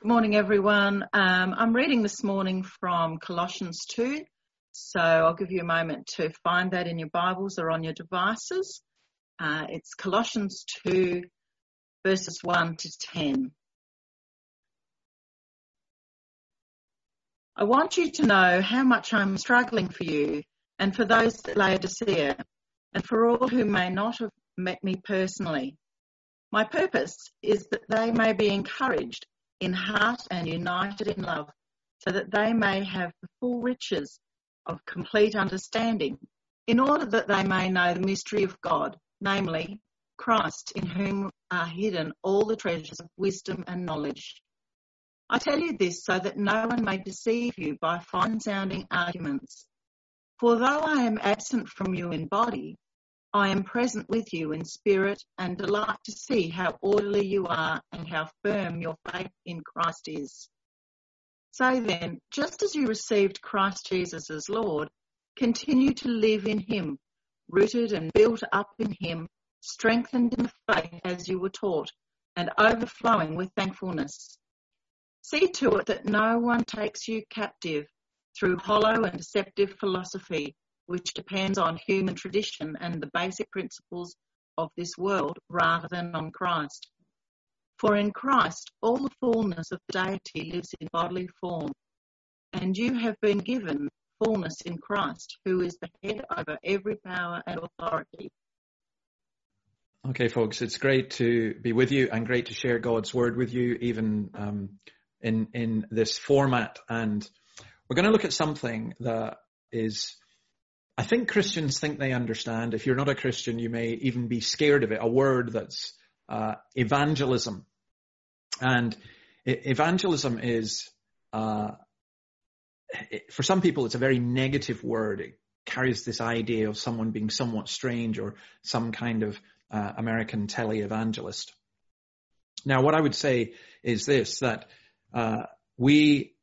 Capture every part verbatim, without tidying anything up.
Good morning, everyone. Um, I'm reading this morning from Colossians two, so I'll give you a moment to find that in your Bibles or on your devices. Uh, it's Colossians two, verses one to ten. I want you to know how much I'm struggling for you and for those at Laodicea and for all who may not have met me personally. My purpose is that they may be encouraged in heart and united in love, so that they may have the full riches of complete understanding, in order that they may know the mystery of God, namely Christ, in whom are hidden all the treasures of wisdom and knowledge. I tell you this so that no one may deceive you by fine-sounding arguments. For though I am absent from you in body, I am present with you in spirit and delight to see how orderly you are and how firm your faith in Christ is. So then, just as you received Christ Jesus as Lord, continue to live in him, rooted and built up in him, strengthened in the faith as you were taught, and overflowing with thankfulness. See to it that no one takes you captive through hollow and deceptive philosophy, which depends on human tradition and the basic principles of this world rather than on Christ. For in Christ all the fullness of deity lives in bodily form, and you have been given fullness in Christ, who is the head over every power and authority. Okay, folks, it's great to be with you and great to share God's word with you, even um, in, in this format. And we're going to look at something that is, I think Christians think they understand. If you're not a Christian, you may even be scared of it. A word that's uh, evangelism. And evangelism is, uh, it, for some people, it's a very negative word. It carries this idea of someone being somewhat strange or some kind of uh, American televangelist. Now, what I would say is this, that uh, we...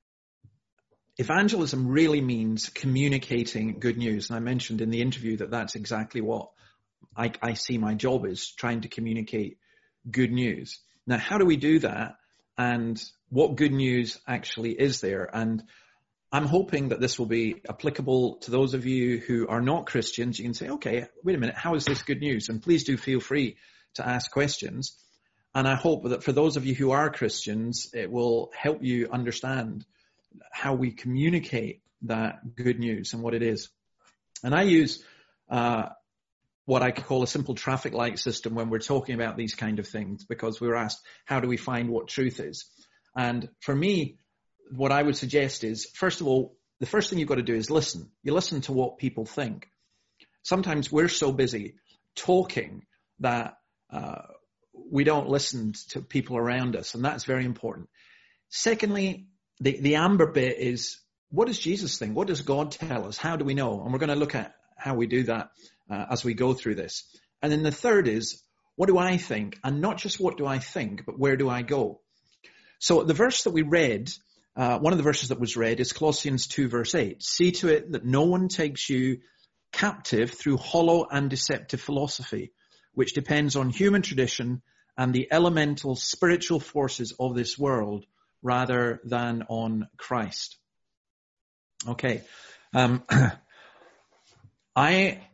Evangelism really means communicating good news. And I mentioned in the interview that that's exactly what I, I see my job is, trying to communicate good news. Now, how do we do that? And what good news actually is there? And I'm hoping that this will be applicable to those of you who are not Christians. You can say, okay, wait a minute, how is this good news? And please do feel free to ask questions. And I hope that for those of you who are Christians, it will help you understand how we communicate that good news and what it is. And I use uh, what I call a simple traffic light system when we're talking about these kind of things, because we were asked, how do we find what truth is? And for me, what I would suggest is, first of all, the first thing you've got to do is listen. You listen to what people think. Sometimes we're so busy talking that uh, we don't listen to people around us, and that's very important. Secondly, The, the amber bit is, what does Jesus think? What does God tell us? How do we know? And we're going to look at how we do that uh, as we go through this. And then the third is, what do I think? And not just what do I think, but where do I go? So the verse that we read, uh, one of the verses that was read is Colossians two verse eight. See to it that no one takes you captive through hollow and deceptive philosophy, which depends on human tradition and the elemental spiritual forces of this world, rather than on Christ. Okay. Um, I,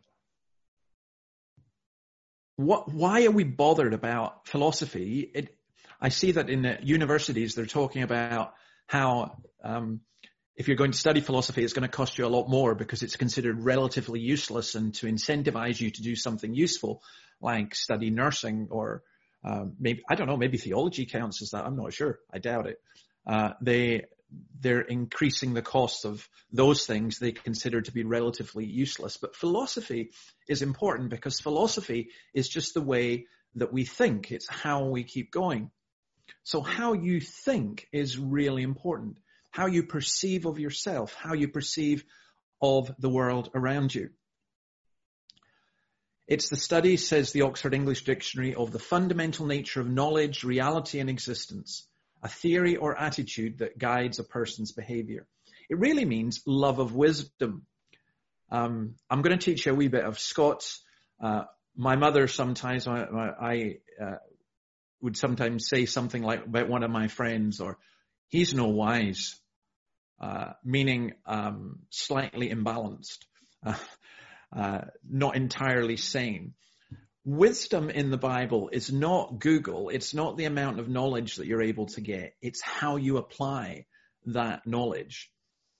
what, why are we bothered about philosophy? It, I see that in the universities, they're talking about how, um, if you're going to study philosophy, it's going to cost you a lot more because it's considered relatively useless, and to incentivize you to do something useful, like study nursing or, um, maybe, I don't know, maybe theology counts as that. I'm not sure. I doubt it. Uh, they, they're increasing the cost of those things they consider to be relatively useless. But philosophy is important because philosophy is just the way that we think. It's how we keep going. So how you think is really important. How you perceive of yourself, how you perceive of the world around you. It's the study, says the Oxford English Dictionary, of the fundamental nature of knowledge, reality, and existence. A theory or attitude that guides a person's behavior. It really means love of wisdom. Um, I'm going to teach you a wee bit of Scots. Uh, my mother sometimes, I, I uh, would sometimes say something like about one of my friends, or he's no wise, uh, meaning um, slightly imbalanced, uh, uh, not entirely sane. Wisdom in the Bible is not Google. It's not the amount of knowledge that you're able to get. It's how you apply that knowledge.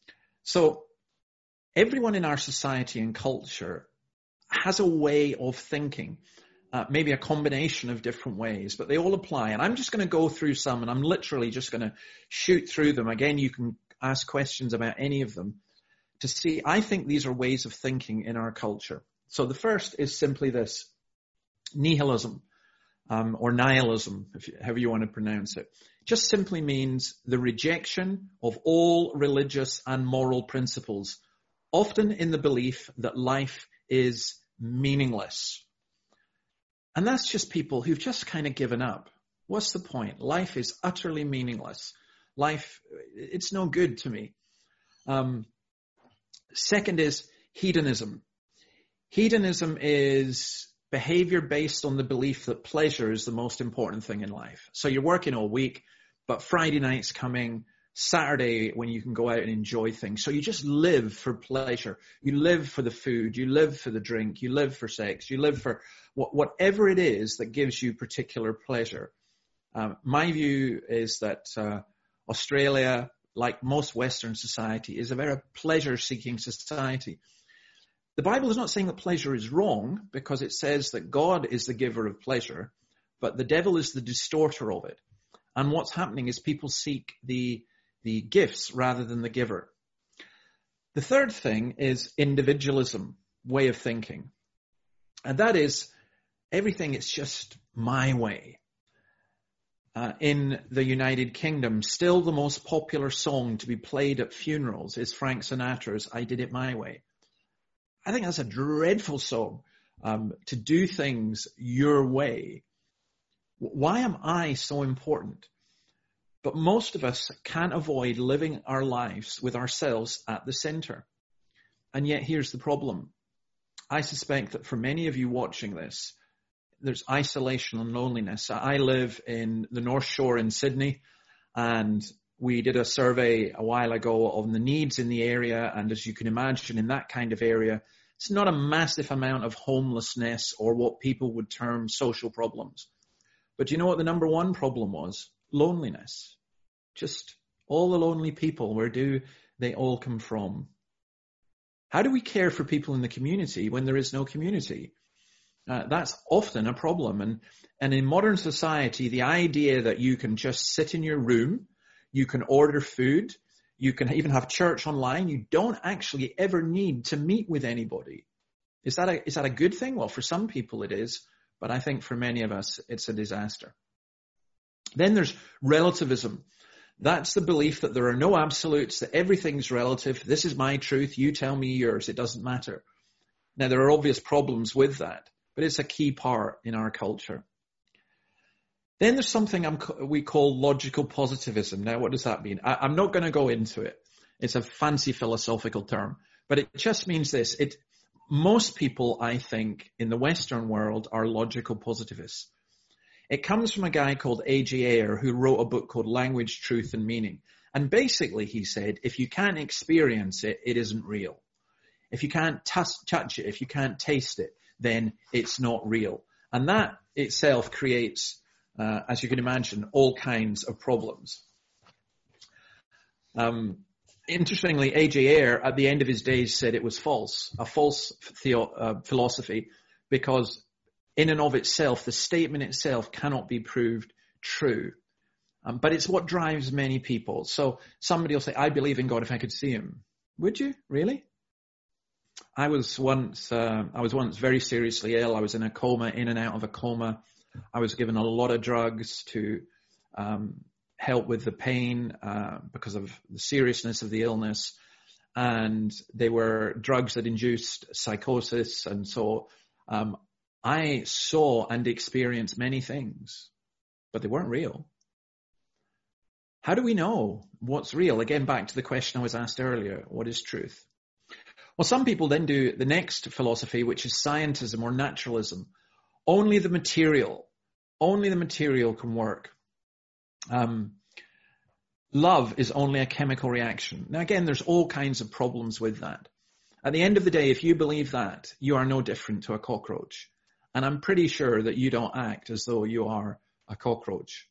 So everyone in our society and culture has a way of thinking, uh, maybe a combination of different ways, but they all apply. And I'm just going to go through some, and I'm literally just going to shoot through them. Again, you can ask questions about any of them to see. I think these are ways of thinking in our culture. So the first is simply this: nihilism, um, or nihilism, if you, however you want to pronounce it. Just simply means the rejection of all religious and moral principles, often in the belief that life is meaningless. And that's just people who've just kind of given up. What's the point? Life is utterly meaningless. Life, it's no good to me. Um, second is hedonism. Hedonism is behavior based on the belief that pleasure is the most important thing in life. So you're working all week, but Friday night's coming, Saturday when you can go out and enjoy things. So you just live for pleasure. You live for the food. You live for the drink. You live for sex. You live for what, whatever it is that gives you particular pleasure. Um, my view is that uh, Australia, like most Western society, is a very pleasure-seeking society. The Bible is not saying that pleasure is wrong, because it says that God is the giver of pleasure, but the devil is the distorter of it. And what's happening is people seek the the gifts rather than the giver. The third thing is individualism, way of thinking. And that is everything, it's just my way. Uh, in the United Kingdom, still the most popular song to be played at funerals is Frank Sinatra's I Did It My Way. I think that's a dreadful song, um, to do things your way. Why am I so important? But most of us can't avoid living our lives with ourselves at the center. And yet here's the problem. I suspect that for many of you watching this, there's isolation and loneliness. I live in the North Shore in Sydney, and we did a survey a while ago on the needs in the area. And as you can imagine, in that kind of area, it's not a massive amount of homelessness or what people would term social problems. But do you know what the number one problem was? Loneliness. Just all the lonely people. Where do they all come from? How do we care for people in the community when there is no community? Uh, that's often a problem. And, and in modern society, the idea that you can just sit in your room, you can order food, you can even have church online, you don't actually ever need to meet with anybody. Is that a, is that a good thing? Well, for some people it is, but I think for many of us, it's a disaster. Then there's relativism. That's the belief that there are no absolutes, that everything's relative. This is my truth. You tell me yours. It doesn't matter. Now, there are obvious problems with that, but it's a key part in our culture. Then there's something I'm, we call logical positivism. Now, what does that mean? I, I'm not going to go into it. It's a fancy philosophical term, but it just means this. It, most people, I think, in the Western world are logical positivists. It comes from a guy called A J Ayer who wrote a book called Language, Truth and Meaning. And basically he said, if you can't experience it, it isn't real. If you can't t- touch it, if you can't taste it, then it's not real. And that itself creates, uh, as you can imagine, all kinds of problems. Um, interestingly, A J Ayer at the end of his days said it was false, a false theo- uh, philosophy, because in and of itself, the statement itself cannot be proved true. Um, but it's what drives many people. So somebody will say, I believe in God if I could see him. Would you? Really? I was once, uh, I was once very seriously ill. I was in a coma, in and out of a coma. I was given a lot of drugs to um, help with the pain uh, because of the seriousness of the illness. And they were drugs that induced psychosis. And so um, I saw and experienced many things, but they weren't real. How do we know what's real? Again, back to the question I was asked earlier, what is truth? Well, some people then do the next philosophy, which is scientism or naturalism. Only the material, only the material can work. Um, love is only a chemical reaction. Now, again, there's all kinds of problems with that. At the end of the day, if you believe that, you are no different to a cockroach. And I'm pretty sure that you don't act as though you are a cockroach.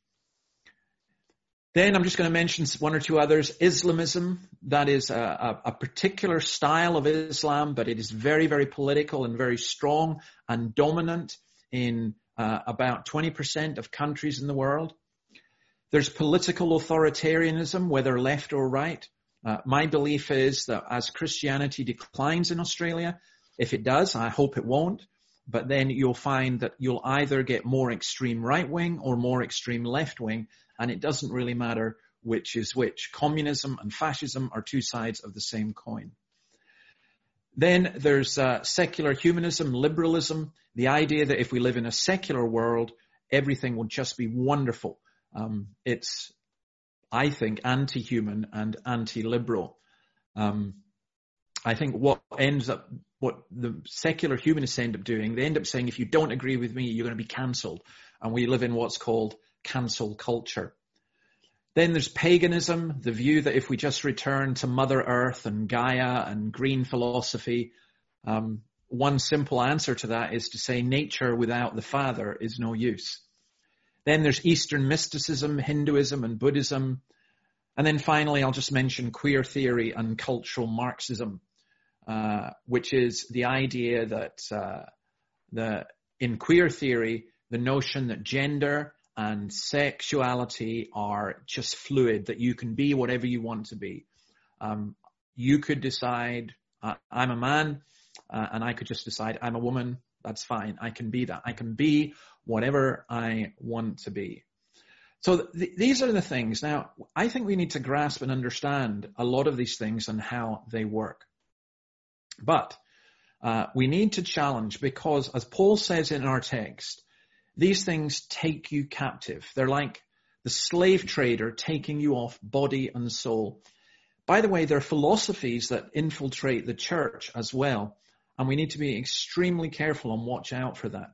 Then I'm just going to mention one or two others. Islamism, that is a, a, a particular style of Islam, but it is very, very political and very strong and dominant in uh, about twenty percent of countries in the world. There's political authoritarianism, whether left or right. Uh, my belief is that as Christianity declines in Australia, if it does, I hope it won't, but then you'll find that you'll either get more extreme right-wing or more extreme left-wing, and it doesn't really matter which is which. Communism and fascism are two sides of the same coin. Then there's uh, secular humanism, liberalism, the idea that if we live in a secular world, everything will just be wonderful. Um, it's, I think, anti-human and anti-liberal. Um, I think what ends up, what the secular humanists end up doing, they end up saying, if you don't agree with me, you're going to be cancelled. And we live in what's called cancel culture. Then there's paganism, the view that if we just return to Mother Earth and Gaia and green philosophy, um, one simple answer to that is to say nature without the Father is no use. Then there's Eastern mysticism, Hinduism and Buddhism. And then finally, I'll just mention queer theory and cultural Marxism, uh, which is the idea that uh, the in queer theory, the notion that gender and sexuality are just fluid, that you can be whatever you want to be. Um, you could decide, uh, I'm a man, uh, and I could just decide I'm a woman. That's fine. I can be that. I can be whatever I want to be. So th- these are the things. Now, I think we need to grasp and understand a lot of these things and how they work. But uh, we need to challenge, because as Paul says in our text, these things take you captive. They're like the slave trader taking you off body and soul. By the way, there are philosophies that infiltrate the church as well, and we need to be extremely careful and watch out for that.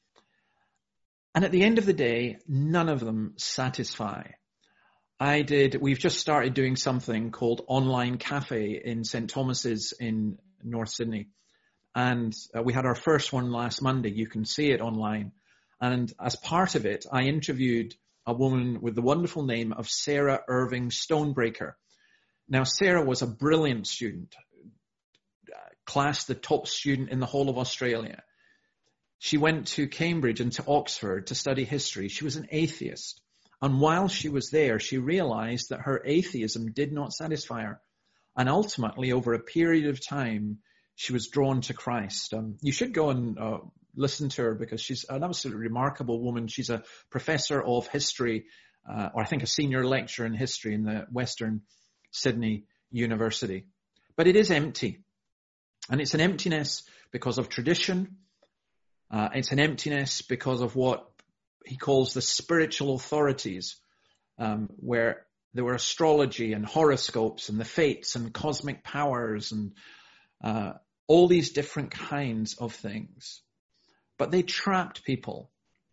And at the end of the day, none of them satisfy. I did, we've just started doing something called Online Cafe in Saint Thomas's in North Sydney. And uh, we had our first one last Monday. You can see it online. And as part of it, I interviewed a woman with the wonderful name of Sarah Irving Stonebreaker. Now, Sarah was a brilliant student, classed the top student in the whole of Australia. She went to Cambridge and to Oxford to study history. She was an atheist. And while she was there, she realized that her atheism did not satisfy her. And ultimately, over a period of time, she was drawn to Christ. Um, you should go and uh, listen to her, because she's an absolutely remarkable woman. She's a professor of history, uh, or I think a senior lecturer in history in the Western Sydney University. But it is empty. And it's an emptiness because of tradition. Uh, it's an emptiness because of what he calls the spiritual authorities, um, where there were astrology and horoscopes and the fates and cosmic powers and uh, all these different kinds of things. But they trapped people.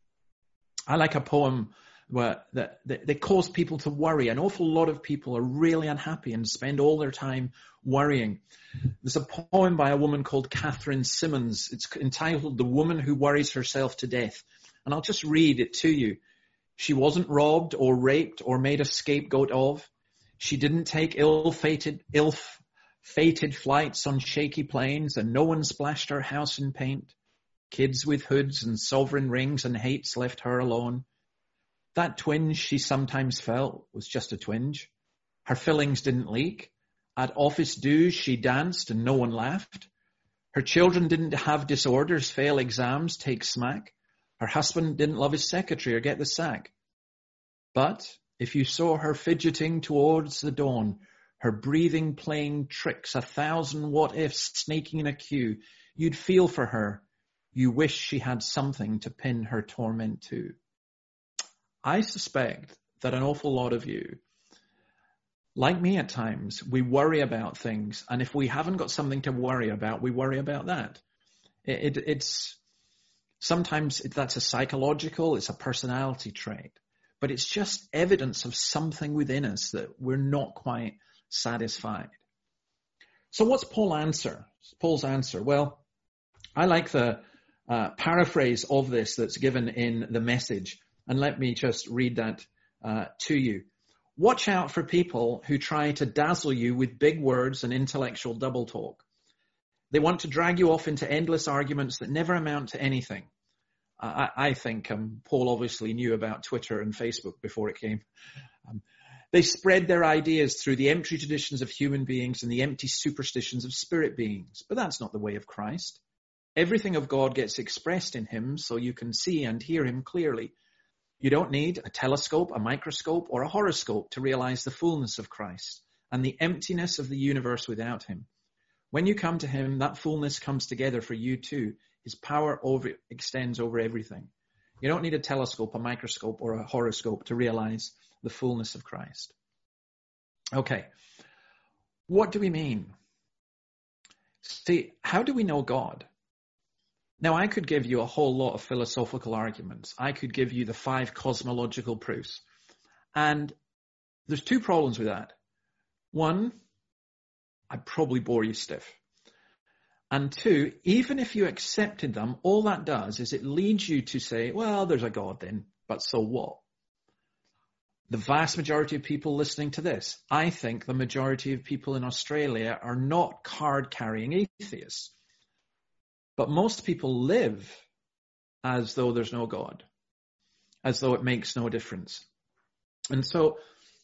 I like a poem where that they cause people to worry. An awful lot of people are really unhappy and spend all their time worrying. There's a poem by a woman called Catherine Simmons. It's entitled The Woman Who Worries Herself to Death. And I'll just read it to you. She wasn't robbed or raped or made a scapegoat of. She didn't take ill-fated, ill-fated flights on shaky planes, and no one splashed her house in paint. Kids with hoods and sovereign rings and hates left her alone. That twinge she sometimes felt was just a twinge. Her fillings didn't leak. At office dues she danced and no one laughed. Her children didn't have disorders, fail exams, take smack. Her husband didn't love his secretary or get the sack. But if you saw her fidgeting towards the dawn, her breathing playing tricks, a thousand what-ifs snaking in a queue, you'd feel for her. You wish she had something to pin her torment to. I suspect that an awful lot of you, like me at times, we worry about things. And if we haven't got something to worry about, we worry about that. It, it, it's, Sometimes that's a psychological, it's a personality trait, but it's just evidence of something within us that we're not quite satisfied. So what's Paul's answer? Paul's answer? Well, I like the uh, paraphrase of this that's given in the Message, and let me just read that uh, to you. Watch out for people who try to dazzle you with big words and intellectual double talk. They want to drag you off into endless arguments that never amount to anything. I, I think um, Paul obviously knew about Twitter and Facebook before it came. Um, they spread their ideas through the empty traditions of human beings and the empty superstitions of spirit beings. But that's not the way of Christ. Everything of God gets expressed in him so you can see and hear him clearly. You don't need a telescope, a microscope, or a horoscope to realize the fullness of Christ and the emptiness of the universe without him. When you come to him, that fullness comes together for you too. His power over, extends over everything. You don't need a telescope, a microscope, or a horoscope to realize the fullness of Christ. Okay, what do we mean? See, how do we know God? Now, I could give you a whole lot of philosophical arguments. I could give you the five cosmological proofs. And there's two problems with that. One, I'd probably bore you stiff. And two, even if you accepted them, all that does is it leads you to say, well, there's a God then, but so what? The vast majority of people listening to this, I think the majority of people in Australia are not card-carrying atheists. But most people live as though there's no God, as though it makes no difference. And so,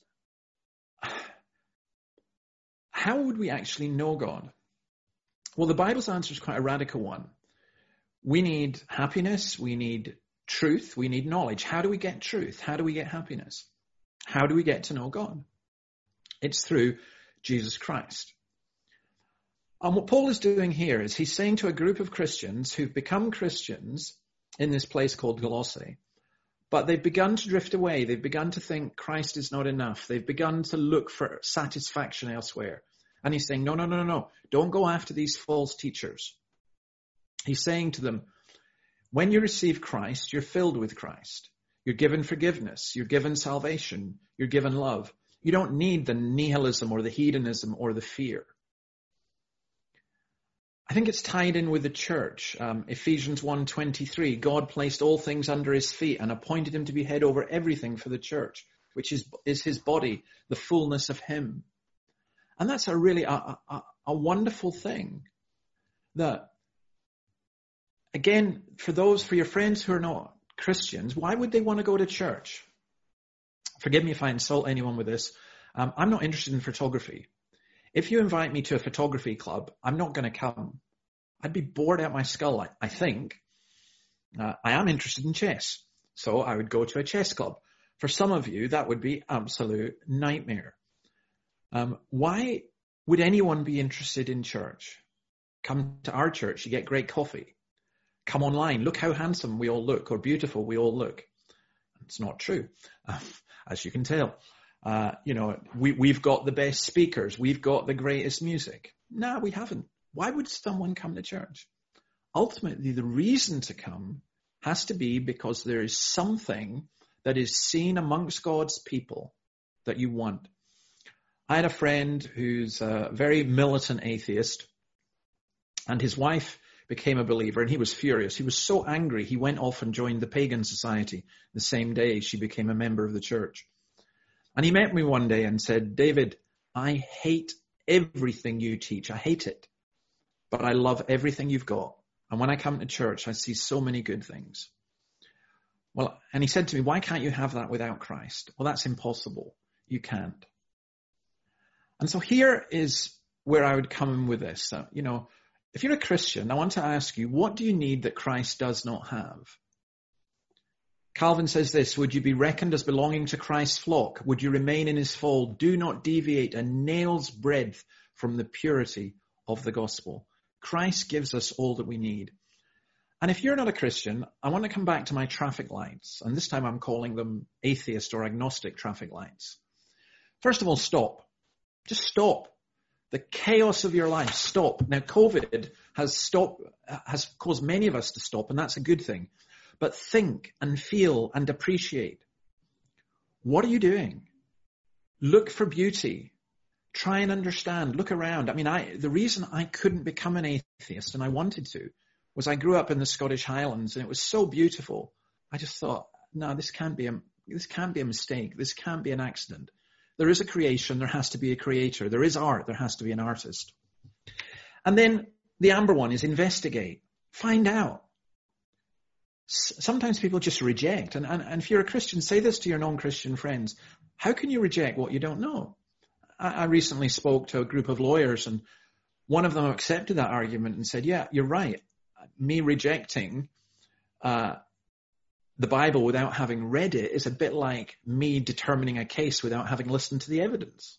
how would we actually know God? Well, the Bible's answer is quite a radical one. We need happiness, we need truth, we need knowledge. How do we get truth? How do we get happiness? How do we get to know God? It's through Jesus Christ. And what Paul is doing here is he's saying to a group of Christians who've become Christians in this place called Colossae, but they've begun to drift away. They've begun to think Christ is not enough. They've begun to look for satisfaction elsewhere. And he's saying, no, no, no, no, no. Don't go after these false teachers. He's saying to them, when you receive Christ, you're filled with Christ. You're given forgiveness. You're given salvation. You're given love. You don't need the nihilism or the hedonism or the fear. I think it's tied in with the church. Um, Ephesians one twenty-three, God placed all things under his feet and appointed him to be head over everything for the church, which is, is his body, the fullness of him. And that's a really, a, a, a wonderful thing that, again, for those, for your friends who are not Christians, why would they want to go to church? Forgive me if I insult anyone with this. Um, I'm not interested in photography. If you invite me to a photography club, I'm not going to come. I'd be bored out my skull, I, I think. Uh, I am interested in chess, so I would go to a chess club. For some of you, that would be absolute nightmare. Um, why would anyone be interested in church? Come to our church, you get great coffee. Come online, look how handsome we all look, or beautiful we all look. It's not true, uh, as you can tell. Uh, you know, we, we've got the best speakers. We've got the greatest music. No, we haven't. Why would someone come to church? Ultimately, the reason to come has to be because there is something that is seen amongst God's people that you want. I had a friend who's a very militant atheist, and his wife became a believer, and he was furious. He was so angry, he went off and joined the Pagan Society the same day she became a member of the church. And he met me one day and said, David, I hate everything you teach. I hate it. But I love everything you've got. And when I come to church, I see so many good things. Well, and he said to me, why can't you have that without Christ? Well, that's impossible. You can't. And so here is where I would come in with this. Uh, you know, if you're a Christian, I want to ask you, what do you need that Christ does not have? Calvin says this, would you be reckoned as belonging to Christ's flock? Would you remain in his fold? Do not deviate a nail's breadth from the purity of the gospel. Christ gives us all that we need. And if you're not a Christian, I want to come back to my traffic lights. And this time I'm calling them atheist or agnostic traffic lights. First of all, stop. Just stop. The chaos of your life, stop. Now, COVID has stopped, has caused many of us to stop, and that's a good thing. But think and feel and appreciate. What are you doing? Look for beauty. Try and understand. Look around. I mean, I the reason I couldn't become an atheist, and I wanted to, was I grew up in the Scottish Highlands, and it was so beautiful. I just thought, no, this can't be a this can't be a mistake. This can't be an accident. There is a creation. There has to be a creator. There is art. There has to be an artist. And then the amber one is investigate. Find out. S- sometimes people just reject. And, and, and if you're a Christian, say this to your non-Christian friends. How can you reject what you don't know? I, I recently spoke to a group of lawyers, and one of them accepted that argument and said, yeah, you're right. Me rejecting uh, the Bible without having read it is a bit like me determining a case without having listened to the evidence.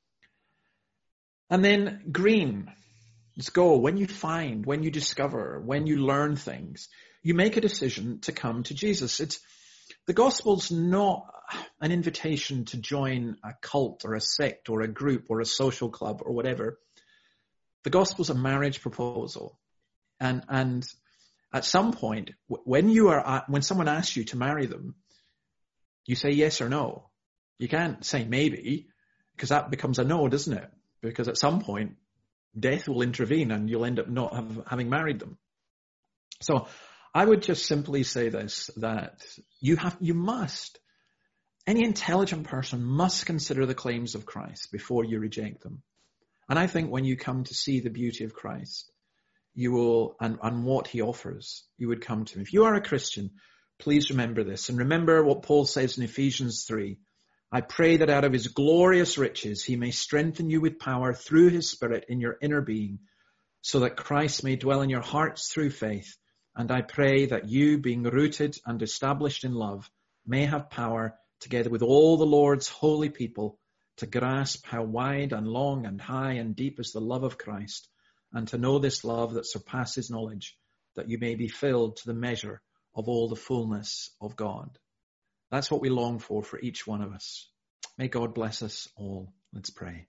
And then green. Let's go. When you find, when you discover, when you learn things, you make a decision to come to Jesus. It's the gospel's not an invitation to join a cult or a sect or a group or a social club or whatever. The gospel's a marriage proposal. And, and at some point, when you are, when someone asks you to marry them, you say yes or no. You can't say maybe, because that becomes a no, doesn't it? Because at some point, death will intervene and you'll end up not have, having married them. So I would just simply say this, that you have, you must, any intelligent person must consider the claims of Christ before you reject them. And I think when you come to see the beauty of Christ, you will, and, and what he offers, you would come to him. If you are a Christian, please remember this. And remember what Paul says in Ephesians three. I pray that out of his glorious riches, he may strengthen you with power through his Spirit in your inner being, so that Christ may dwell in your hearts through faith. And I pray that you, being rooted and established in love, may have power, together with all the Lord's holy people, to grasp how wide and long and high and deep is the love of Christ, and to know this love that surpasses knowledge, that you may be filled to the measure of all the fullness of God. That's what we long for for each one of us. May God bless us all. Let's pray.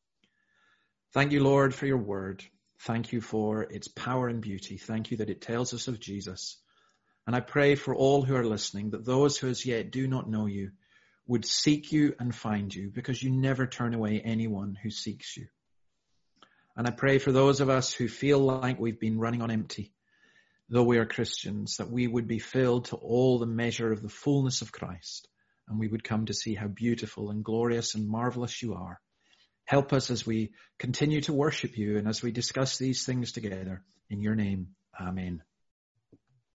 Thank you, Lord, for your word. Thank you for its power and beauty. Thank you that it tells us of Jesus. And I pray for all who are listening, that those who as yet do not know you would seek you and find you, because you never turn away anyone who seeks you. And I pray for those of us who feel like we've been running on empty, though we are Christians, that we would be filled to all the measure of the fullness of Christ, and we would come to see how beautiful and glorious and marvelous you are. Help us as we continue to worship you and as we discuss these things together. In your name, amen.